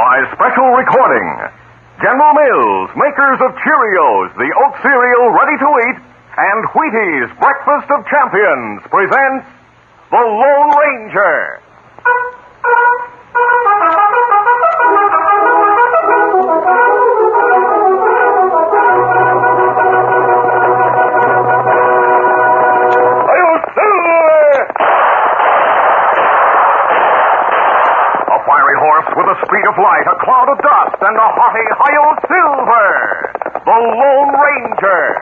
by special recording. General Mills, makers of Cheerios, the oat cereal ready to eat, and Wheaties, breakfast of champions, presents The Lone Ranger. With the speed of light, a cloud of dust, and a haughty Hi-Yo Silver, the Lone Ranger.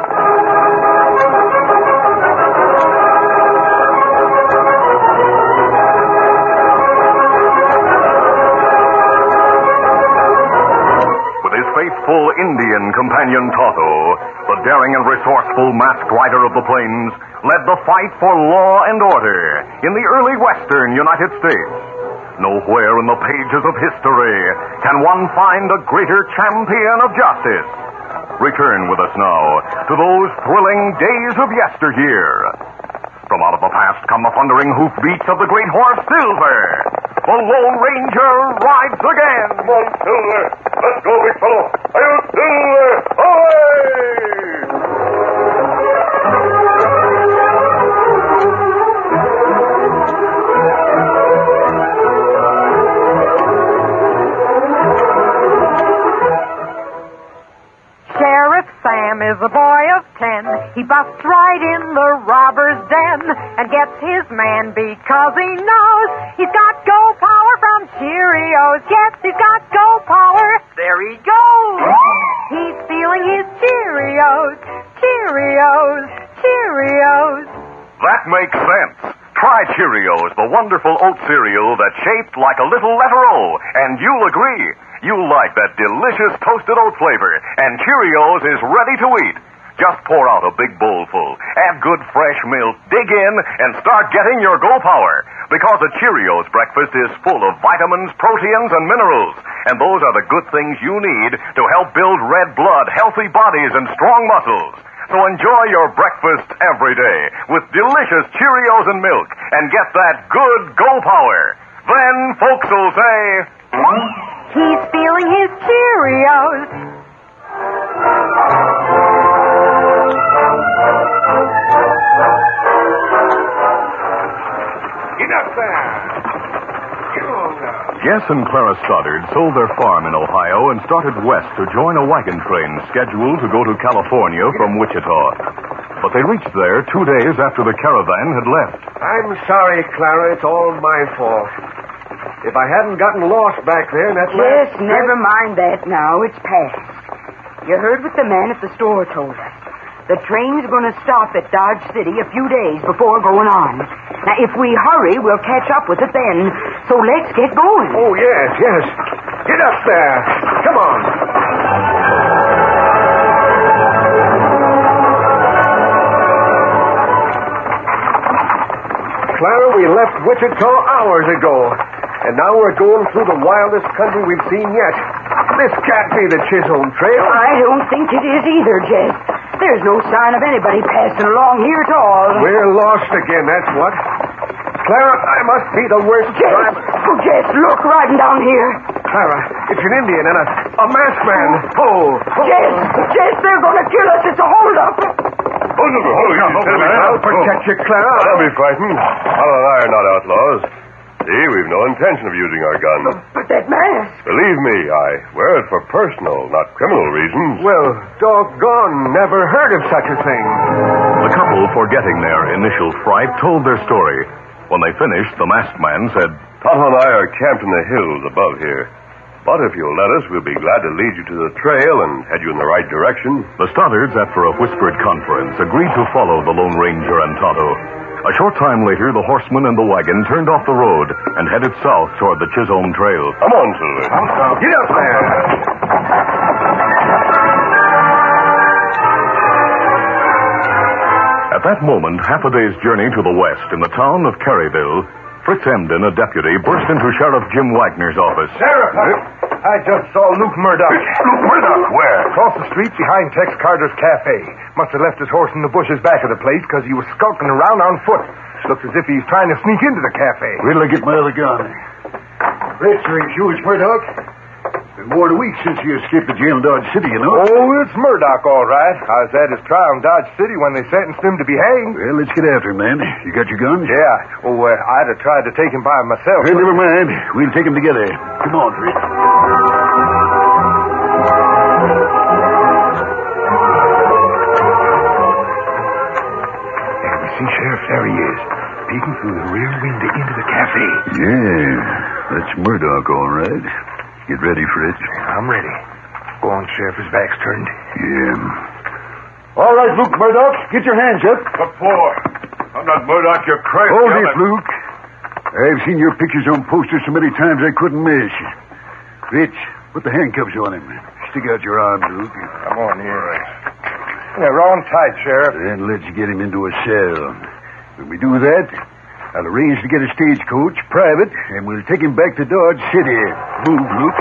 With his faithful Indian companion Tonto, the daring and resourceful masked rider of the plains led the fight for law and order in the early western United States. Nowhere in the pages of history can one find a greater champion of justice. Return with us now to those thrilling days of yesteryear. From out of the past come the thundering hoofbeats of the great horse Silver. The Lone Ranger rides again. Come on, Silver. Let's go, big fellow. Hi-yo, Silver! Away! Is a boy of 10. He busts right in the robber's den and gets his man because he knows he's got go power from Cheerios. Yes, he's got go power. There he goes. He's stealing his Cheerios. Cheerios. Cheerios. That makes sense. Try Cheerios, the wonderful oat cereal that's shaped like a little letter O, and you'll agree. You'll like that delicious toasted oat flavor, and Cheerios is ready to eat. Just pour out a big bowl full, add good fresh milk, dig in, and start getting your go power. Because a Cheerios breakfast is full of vitamins, proteins, and minerals. And those are the good things you need to help build red blood, healthy bodies, and strong muscles. So enjoy your breakfast every day with delicious Cheerios and milk, and get that good go power. Then folks will say, he's stealing his Cheerios. Get up there. Jess and Clara Stoddard sold their farm in Ohio and started west to join a wagon train scheduled to go to California from Wichita. But they reached there 2 days after the caravan had left. I'm sorry, Clara. It's all my fault. If I hadn't gotten lost back there, that Yes, never mind that now. It's past. You heard what the man at the store told us. The train's going to stop at Dodge City a few days before going on. Now, if we hurry, we'll catch up with it then. So let's get going. Oh, yes. Get up there. Come on. Clara, we left Wichita hours ago. And now we're going through the wildest country we've seen yet. This can't be the Chisholm Trail. I don't think it is either, Jess. There's no sign of anybody passing along here at all. We're lost again, that's what. Clara, I must be the worst driver. Oh, Jess, look, riding down here. Clara, it's an Indian and a masked man. Oh. Jess, they're going to kill us. It's a holdup. I'll protect you, Clara. Don't be frightened. Otto and I are not outlaws. See, we've no intention of using our guns. But that mask. Believe me, I wear it for personal, not criminal reasons. Well, doggone, never heard of such a thing. The couple, forgetting their initial fright, told their story. When they finished, the masked man said, Tonto and I are camped in the hills above here. But if you'll let us, we'll be glad to lead you to the trail and head you in the right direction. The Stoddards, after a whispered conference, agreed to follow the Lone Ranger and Tonto. A short time later, the horseman and the wagon turned off the road and headed south toward the Chisholm Trail. Come on, Silver. Get up there. At that moment, half a day's journey to the west, in the town of Caryville, Fritz Emden, a deputy, burst into Sheriff Jim Wagner's office. Sheriff, I just saw Luke Murdoch. Luke Murdoch? Where? Across the street behind Tex Carter's cafe. Must have left his horse in the bushes back of the place because he was skulking around on foot. Looks as if he's trying to sneak into the cafe. Wait till I get my other gun. Fritz, are you sure it's Murdoch? Been more than a week since you escaped the jail in Dodge City, you know. Oh, it's Murdoch, all right. I was at his trial in Dodge City when they sentenced him to be hanged. Well, let's get after him, man. You got your guns? Yeah. Oh, I'd have tried to take him by myself. Well, never mind. We'll take him together. Come on, Fritz. See, Sheriff, there he is, peeking through the rear window into the cafe. Yeah, that's Murdoch, all right. Get ready, Fritz. I'm ready. Go on, Sheriff, his back's turned. Yeah. All right, Luke Murdoch, get your hands up. What for? I'm not Murdoch, you're crazy. Hold it, Luke. I've seen your pictures on posters so many times I couldn't miss. Fritz, put the handcuffs on him. Stick out your arms, Luke. Come on here. Yeah, round tight, Sheriff. Then let's get him into a cell. When we do that, I'll arrange to get a stagecoach, private, and we'll take him back to Dodge City. Move, Luke.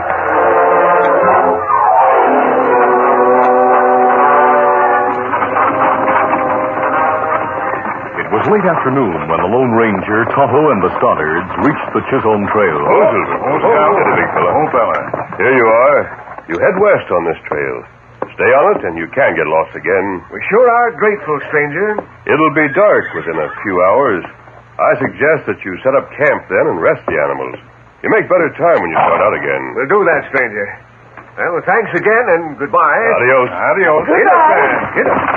It was late afternoon when the Lone Ranger, Tonto, and the Stoddards reached the Chisholm Trail. Big fella. Here you are. You head west on this trail. Stay on it, and you can get lost again. We sure are grateful, stranger. It'll be dark within a few hours. I suggest that you set up camp then and rest the animals. You make better time when you start out again. We'll do that, stranger. Well, thanks again, and goodbye. Adios. Adios. Goodbye. Get up, man. Get up.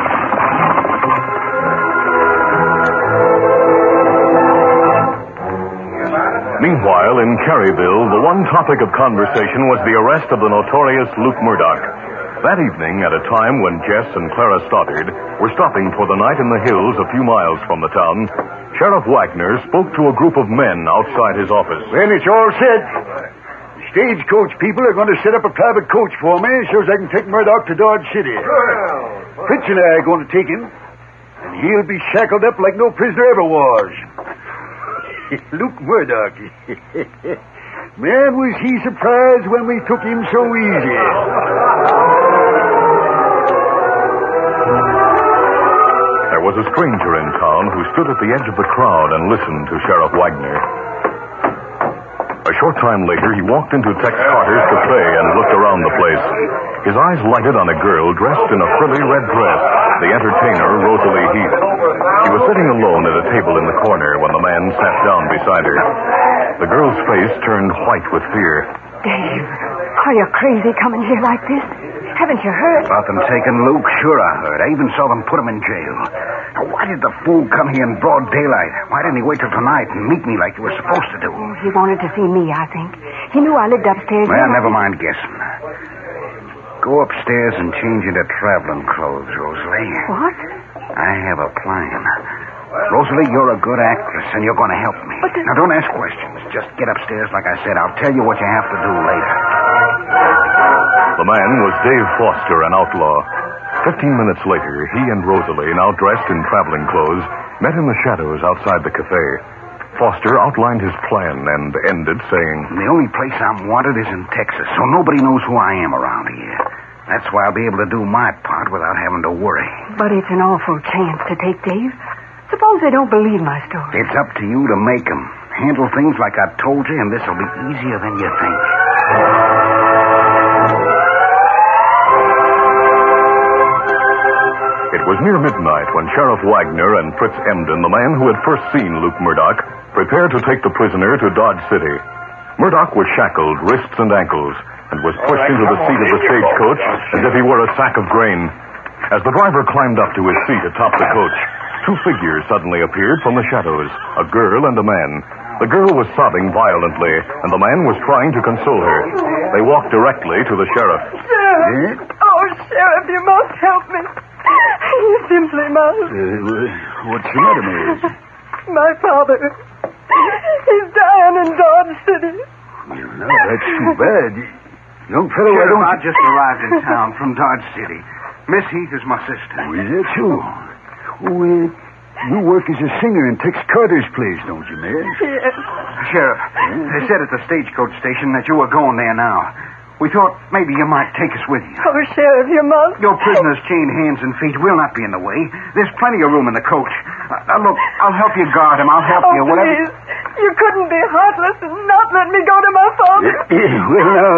Meanwhile, in Caryville, the one topic of conversation was the arrest of the notorious Luke Murdoch. That evening, at a time when Jess and Clara Stoddard were stopping for the night in the hills a few miles from the town, Sheriff Wagner spoke to a group of men outside his office. Well, it's all set. The stagecoach people are going to set up a private coach for me so as I can take Murdoch to Dodge City. Fritz and I are going to take him, and he'll be shackled up like no prisoner ever was. Luke Murdoch. Man, was he surprised when we took him so easy. There was a stranger in town who stood at the edge of the crowd and listened to Sheriff Wagner. A short time later, he walked into Tex Carter's cafe and looked around the place. His eyes lighted on a girl dressed in a frilly red dress, the entertainer, Rosalie Heath. She was sitting alone at a table in the corner when the man sat down beside her. The girl's face turned white with fear. Dave, are you crazy coming here like this? Haven't you heard? About them taking Luke? Sure I heard. I even saw them put him in jail. Now, why did the fool come here in broad daylight? Why didn't he wait till tonight and meet me like he was supposed to do? Oh, he wanted to see me, I think. He knew I lived upstairs. Well, never mind guessing. Go upstairs and change into traveling clothes, Rosalie. What? I have a plan. Rosalie, you're a good actress, and you're going to help me. Now, don't ask questions. Just get upstairs, like I said. I'll tell you what you have to do later. The man was Dave Foster, an outlaw. 15 minutes later, he and Rosalie, now dressed in traveling clothes, met in the shadows outside the cafe. Foster outlined his plan and ended saying, The only place I'm wanted is in Texas, so nobody knows who I am around here. That's why I'll be able to do my part without having to worry. But it's an awful chance to take, Dave. Suppose they don't believe my story. It's up to you to make them. Handle things like I told you, and this'll be easier than you think. It was near midnight when Sheriff Wagner and Fritz Emden, the man who had first seen Luke Murdoch, prepared to take the prisoner to Dodge City. Murdoch was shackled, wrists and ankles, and was pushed into the seat of the stagecoach as if he were a sack of grain. As the driver climbed up to his seat atop the coach, two figures suddenly appeared from the shadows, a girl and a man. The girl was sobbing violently, and the man was trying to console her. They walked directly to the sheriff. Sheriff! Oh, Sheriff, you must help me. You simply must. What's the matter, Miss? My father. He's dying in Dodge City. Well, no, that's too bad. Young fellow, I Sheriff, don't... I just arrived in town from Dodge City. Miss Heath is my sister. Oh, is that so? Oh, you work as a singer in Tex Carter's place, don't you, Miss? Yes. Sheriff, they said at the stagecoach station that you were going there now. We thought maybe you might take us with you. Oh, Sheriff, you must. Your prisoner's chained hands and feet will not be in the way. There's plenty of room in the coach. Look, I'll help you guard him. I'll help you. Whatever. Please. You couldn't be heartless and not let me go to my father. Well, now...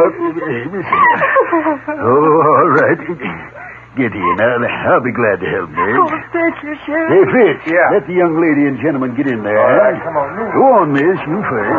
all right. Get here now. I'll be glad to help, Mary. Oh, thank you, Sheriff. Hey, Fitz. Yeah. Let the young lady and gentleman get in there. All right, come on. Go on, miss. You first.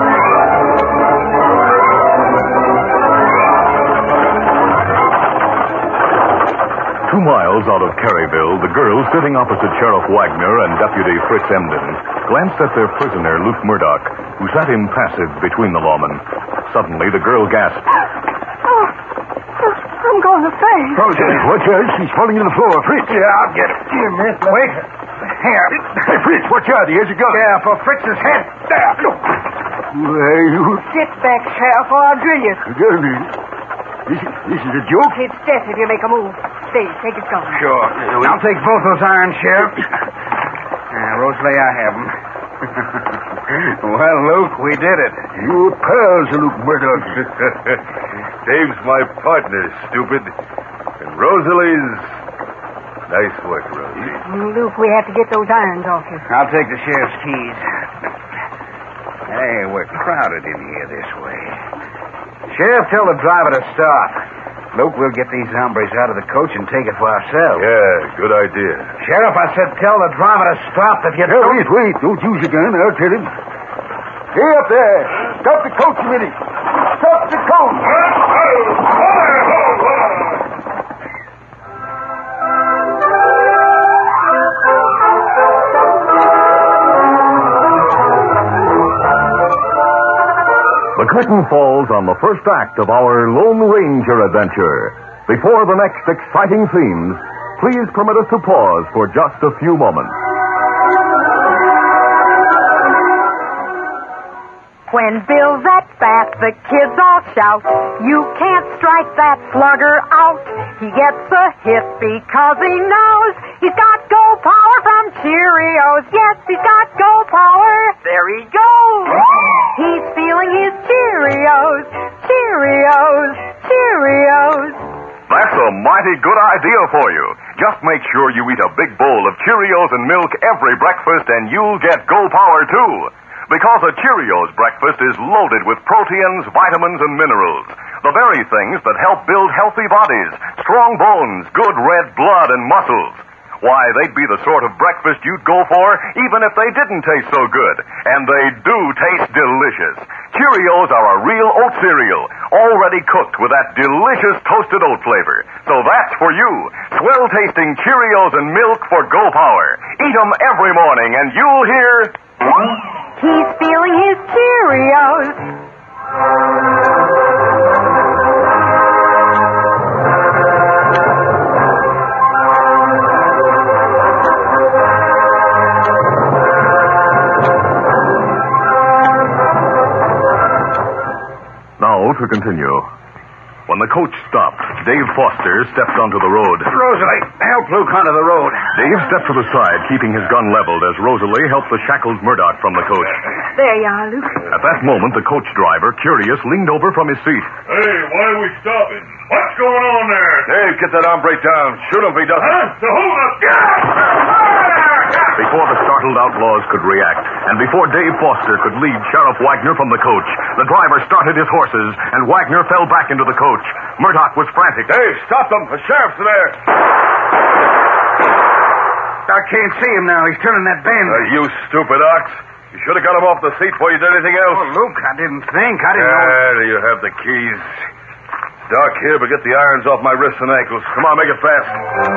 2 miles out of Caryville, the girls sitting opposite Sheriff Wagner and Deputy Fritz Emden glanced at their prisoner, Luke Murdoch, who sat impassive between the lawmen. Suddenly, the girl gasped. Oh, I'm going to faint. Rosalie, watch out. She's falling to the floor. Fritz. Yeah, I'll get it. Here, miss. Wait. Here. Hey, Fritz, watch out. Here's a gun. Yeah, for Fritz's head. There. Why, you... Get back, Sheriff, or I'll drill you. This is a joke? It's death if you make a move. Stay, take his gun. Sure. I'll take both those irons, Sheriff. Rosalie, I have them. Well, Luke, we did it. Your pals, Luke Murdoch. Dave's my partner, stupid. And Rosalie's... Nice work, Rosie. Luke, we have to get those irons off you. I'll take the sheriff's keys. Hey, we're crowded in here this way. Sheriff, tell the driver to stop. Luke, we'll get these hombres out of the coach and take it for ourselves. Yeah, good idea. Sheriff, I said tell the driver to stop if you don't... Wait. Don't use your gun. I'll tell him. Hey, up there. Stop the coach a minute. Stop the coach. The curtain falls on the first act of our Lone Ranger adventure. Before the next exciting scenes, please permit us to pause for just a few moments. When Bill's at bat, the kids all shout, you can't strike that slugger out. He gets a hit because he knows he's got go power from Cheerios. Yes, he's got go power. There he goes. He's feeling his Cheerios. Cheerios. Cheerios. That's a mighty good idea for you. Just make sure you eat a big bowl of Cheerios and milk every breakfast and you'll get go power too. Because a Cheerios breakfast is loaded with proteins, vitamins, and minerals. The very things that help build healthy bodies, strong bones, good red blood, and muscles. Why, they'd be the sort of breakfast you'd go for even if they didn't taste so good. And they do taste delicious. Cheerios are a real oat cereal, already cooked with that delicious toasted oat flavor. So that's for you. Swell-tasting Cheerios and milk for go power. Eat them every morning and you'll hear... He's feeling his Cheerios. Now to continue. When the coach stopped, Dave Foster stepped onto the road. Rosalie, help Luke onto the road. Dave stepped to the side, keeping his gun leveled as Rosalie helped the shackled Murdoch from the coach. There you are, Luke. At that moment, the coach driver, curious, leaned over from his seat. Hey, why are we stopping? What's going on there? Dave, get that hombre down. Shoot him if he doesn't. Huh? The hold up. Before the startled outlaws could react, and before Dave Foster could lead Sheriff Wagner from the coach, the driver started his horses, and Wagner fell back into the coach. Murdoch was frantic. Dave, stop them. The sheriff's there. I can't see him now. He's turning that bend. You stupid ox. You should have got him off the seat before you did anything else. Oh, Luke, I didn't think. I didn't know. There you have the keys. Doc here, but get the irons off my wrists and ankles. Come on, make it fast.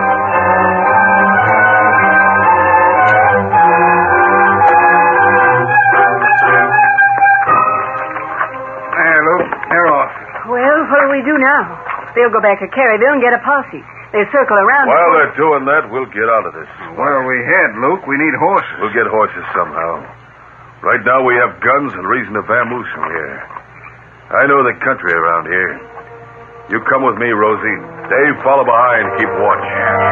There, Luke. They're off. Well, what do we do now? They'll go back to Caryville and get a posse. They'll circle around. While they're doing that, we'll get out of this. Where we head, Luke? We need horses. We'll get horses somehow. Right now we have guns and reason to vamoose from here. I know the country around here. You come with me, Rosie. Dave, follow behind. Keep watch.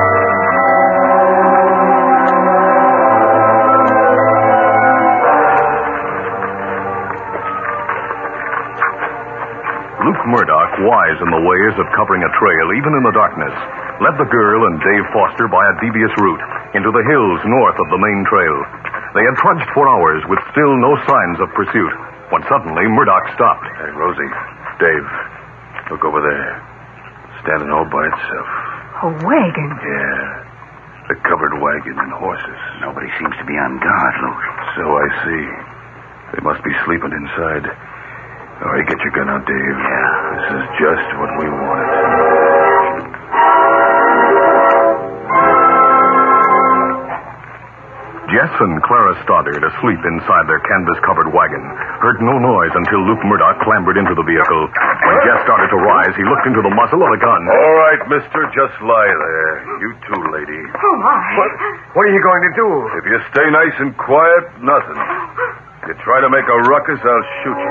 Luke Murdoch, wise in the ways of covering a trail, even in the darkness, led the girl and Dave Foster by a devious route into the hills north of the main trail. They had trudged for hours with still no signs of pursuit, when suddenly Murdoch stopped. Hey, Rosie, Dave, look over there. Standing all by itself. A wagon. Yeah, a covered wagon and horses. Nobody seems to be on guard, Luke. So I see. They must be sleeping inside. All right, get your gun out, Dave. Yeah. This is just what we wanted. Jess and Clara Stoddard, asleep inside their canvas-covered wagon, heard no noise until Luke Murdoch clambered into the vehicle. When Jess started to rise, he looked into the muzzle of the gun. All right, mister, just lie there. You too, lady. Oh, my. What are you going to do? If you stay nice and quiet, nothing. If you try to make a ruckus, I'll shoot you.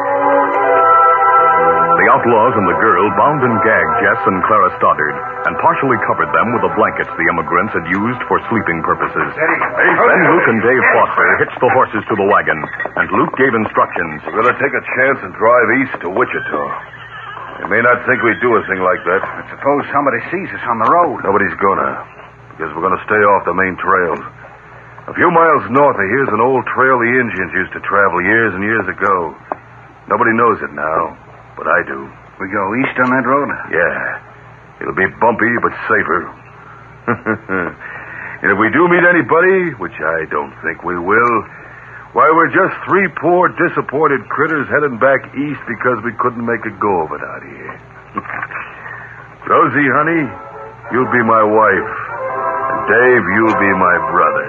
The outlaws and the girl bound and gagged Jess and Clara Stoddard and partially covered them with the blankets the immigrants had used for sleeping purposes. Then Luke and Dave Foster hitched the horses to the wagon, and Luke gave instructions. We're going to take a chance and drive east to Wichita. You may not think we'd do a thing like that. But suppose somebody sees us on the road. Nobody's gonna, because we're gonna stay off the main trails. A few miles north of here's an old trail the Indians used to travel years and years ago. Nobody knows it now, but I do. We go east on that road? Yeah. It'll be bumpy, but safer. And if we do meet anybody, which I don't think we will, why, we're just three poor, disappointed critters heading back east because we couldn't make a go of it out here. Rosie, honey, you'll be my wife. And Dave, you'll be my brother.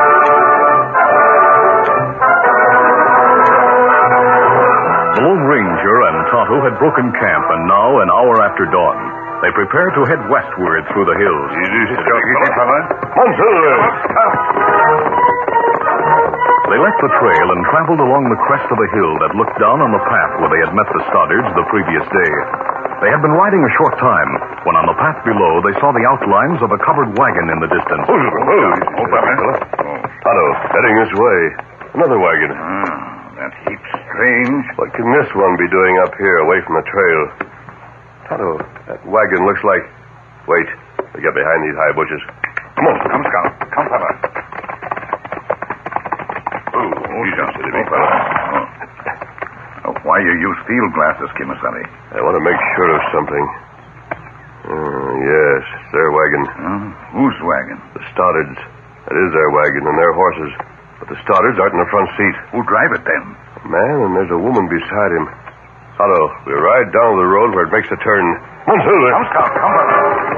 The Lone Ranger and Tonto had broken camp, and now, an hour after dawn, they prepared to head westward through the hills. They left the trail and traveled along the crest of a hill that looked down on the path where they had met the Stoddards the previous day. They had been riding a short time when on the path below they saw the outlines of a covered wagon in the distance. Tonto, heading this way. Another wagon. That heap's strange. What can this one be doing up here away from the trail? Tonto, that wagon looks like... Wait, they got behind these high bushes. Come on. Come, Scout. Come, fella. Why you use field glasses, Kimasabi? I want to make sure of something. Yes, it's their wagon. Whose wagon? The Stoddards. That is their wagon and their horses. But the Stoddards aren't in the front seat. Who'll drive it then? A man, and there's a woman beside him. Otto, we ride down the road where it makes a turn. Come on, Silver. Come, Scout. Come, fella.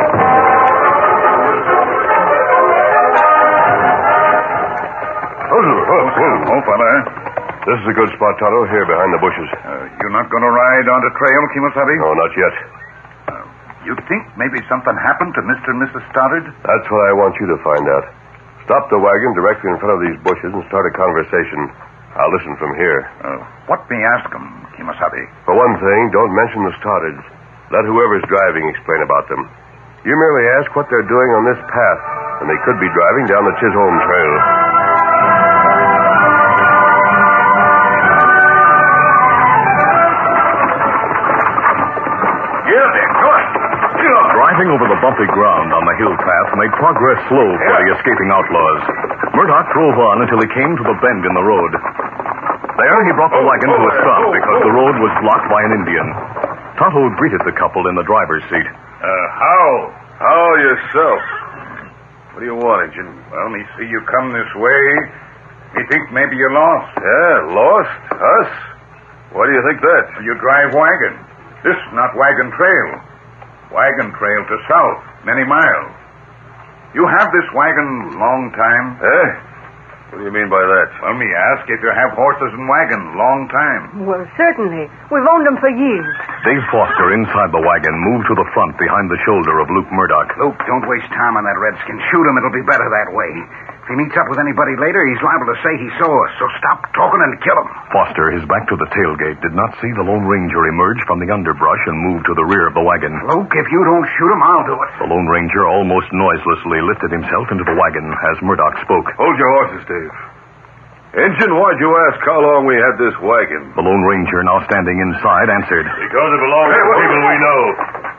Oh, fella. This is a good spot, Tonto, here behind the bushes. You're not going to ride on the trail, Kimasabi? No, not yet. You think maybe something happened to Mr. and Mrs. Stoddard? That's what I want you to find out. Stop the wagon directly in front of these bushes and start a conversation. I'll listen from here. What may ask them, Kimasabi? For one thing, don't mention the Stoddards. Let whoever's driving explain about them. You merely ask what they're doing on this path, and they could be driving down the Chisholm Trail. Driving over the bumpy ground on the hill path made progress slow for the escaping outlaws. Murdoch drove on until he came to the bend in the road. There he brought the wagon to a stop because the road was blocked by an Indian. Tonto greeted the couple in the driver's seat. How yourself? What do you want, Injun? Well, me see you come this way. Me think maybe you're lost. Yeah, lost? Us? Why do you think that? You drive wagon. This not wagon trail. Wagon trail to south, many miles. You have this wagon long time? Eh? What do you mean by that? Well, me ask if you have horses and wagon long time. Well, certainly. We've owned them for years. Dave Foster, inside the wagon, moved to the front behind the shoulder of Luke Murdoch. Luke, don't waste time on that redskin. Shoot him. It'll be better that way. If he meets up with anybody later, he's liable to say he saw us. So stop talking and kill him. Foster, his back to the tailgate, did not see the Lone Ranger emerge from the underbrush and move to the rear of the wagon. Luke, if you don't shoot him, I'll do it. The Lone Ranger almost noiselessly lifted himself into the wagon as Murdoch spoke. Hold your horses, Dave. Injun, why'd you ask how long we had this wagon? The Lone Ranger, now standing inside, answered. Because it belongs to people we know.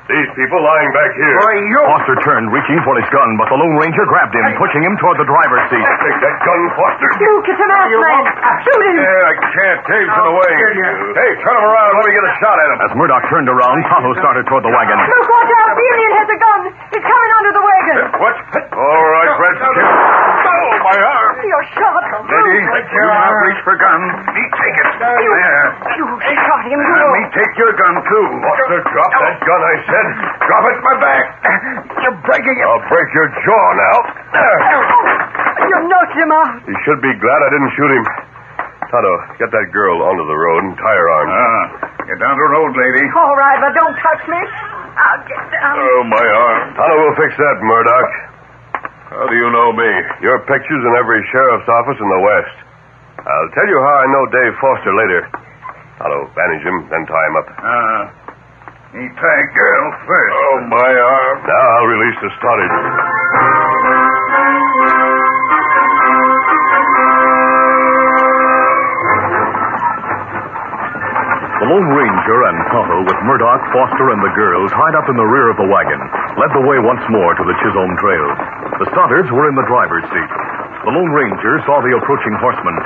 These people lying back here. Foster turned, reaching for his gun, but the Lone Ranger grabbed him, pushing him toward the driver's seat. Take that gun, Foster. Luke, it's a masked man. Shoot him. Yeah, I can't. Dave's in the way. Hey, turn him around. Let me get a shot at him. As Murdoch turned around, Tonto started toward the wagon. Luke, watch out. The Indian has a gun. He's coming under the wagon. What? All right, Redskin. Oh, my arm. You're shot. Lady, do not reach for gun. Me take it. There. You shot him, Let me take your gun, too. Foster, drop that gun, I said. Drop it, my back. You're breaking it. I'll break your jaw now. You knocked him out. You should be glad I didn't shoot him. Tonto, get that girl onto the road and tie her arms. Get down the road, lady. All right, but don't touch me. I'll get down. Oh, my arm. Tonto will fix that, Murdoch. How do you know me? Your picture's in every sheriff's office in the West. I'll tell you how I know Dave Foster later. Tonto, bandage him, then tie him up. He tied girl first. Oh, my arm. Now I'll release the stoddard. The Lone Ranger and Tonto, with Murdoch, Foster, and the girl tied up in the rear of the wagon, led the way once more to the Chisholm Trail. The Stoddards were in the driver's seat. The Lone Ranger saw the approaching horsemen.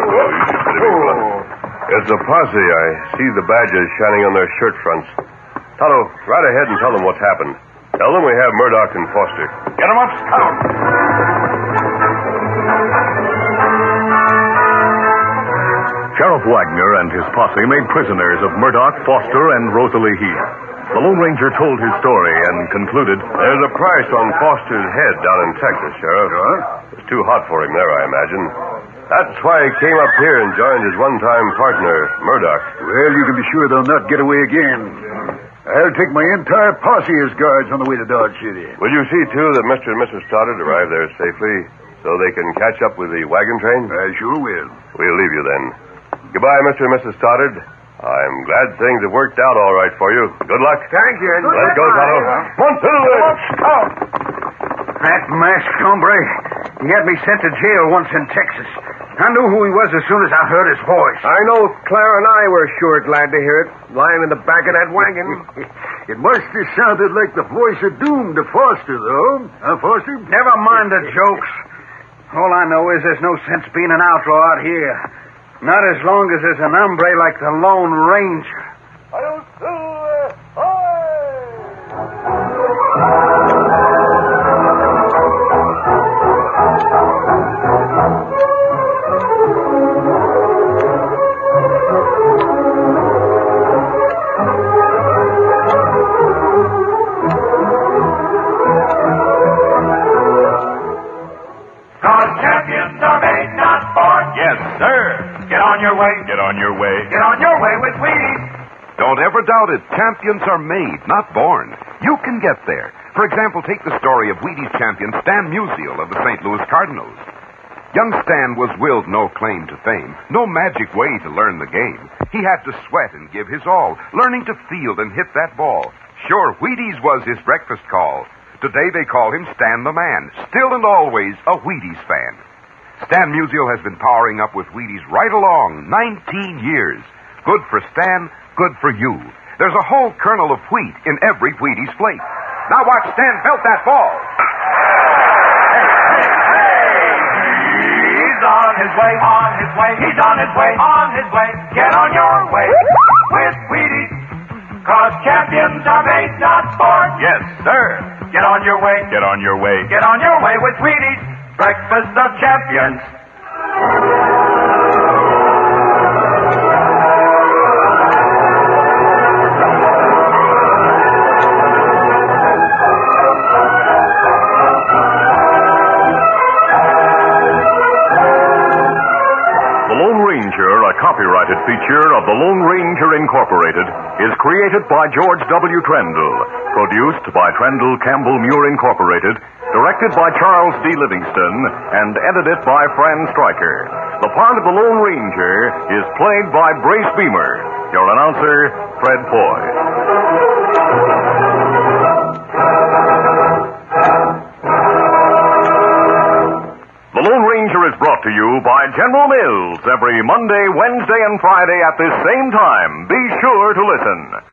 It's a posse. I see the badges shining on their shirt fronts. Tonto, ride ahead and tell them what's happened. Tell them we have Murdoch and Foster. Get him up, Scout. Sheriff Wagner and his posse made prisoners of Murdoch, Foster, and Rosalie Heath. The Lone Ranger told his story and concluded, There's a price on Foster's head down in Texas, Sheriff. Sure? It's too hot for him there, I imagine. That's why he came up here and joined his one-time partner, Murdoch. Well, you can be sure they'll not get away again. I'll take my entire posse as guards on the way to Dodge City. Will you see, too, that Mr. and Mrs. Stoddard arrive there safely so they can catch up with the wagon train? I sure will. We'll leave you then. Goodbye, Mr. and Mrs. Stoddard. I'm glad things have worked out all right for you. Good luck. Thank you. Let's go, Tonto. One, two, Scout. That masked hombre, he had me sent to jail once in Texas. I knew who he was as soon as I heard his voice. I know Clara and I were sure glad to hear it, lying in the back of that wagon. It must have sounded like the voice of doom to Foster, though. Huh, Foster? Never mind the jokes. All I know is there's no sense being an outlaw out here. Not as long as there's an hombre like the Lone Ranger. Champions are made, not born. Yes, sir. Get on your way. Get on your way. Get on your way with Wheaties. Don't ever doubt it. Champions are made, not born. You can get there. For example, take the story of Wheaties champion Stan Musial of the St. Louis Cardinals. Young Stan was willed no claim to fame, no magic way to learn the game. He had to sweat and give his all, learning to field and hit that ball. Sure, Wheaties was his breakfast call. Today they call him Stan the Man, still and always a Wheaties fan. Stan Musial has been powering up with Wheaties right along, 19 years. Good for Stan, good for you. There's a whole kernel of wheat in every Wheaties flake. Now watch Stan belt that ball. He's on his way, on his way. He's on his way, on his way. Get on your way with Wheaties. 'Cause champions are made, not born. Yes, sir. Get on your way. Get on your way. Get on your way with Wheaties. Breakfast of champions. The Lone Ranger, a copyrighted feature of the Lone Ranger Incorporated, is created by George W. Trendle, produced by Trendle Campbell Muir Incorporated, directed by Charles D. Livingston, and edited by Fran Stryker. The part of the Lone Ranger is played by Brace Beamer. Your announcer, Fred Foy. The Lone Ranger is brought to you by General Mills every Monday, Wednesday, and Friday at this same time. Be sure to listen.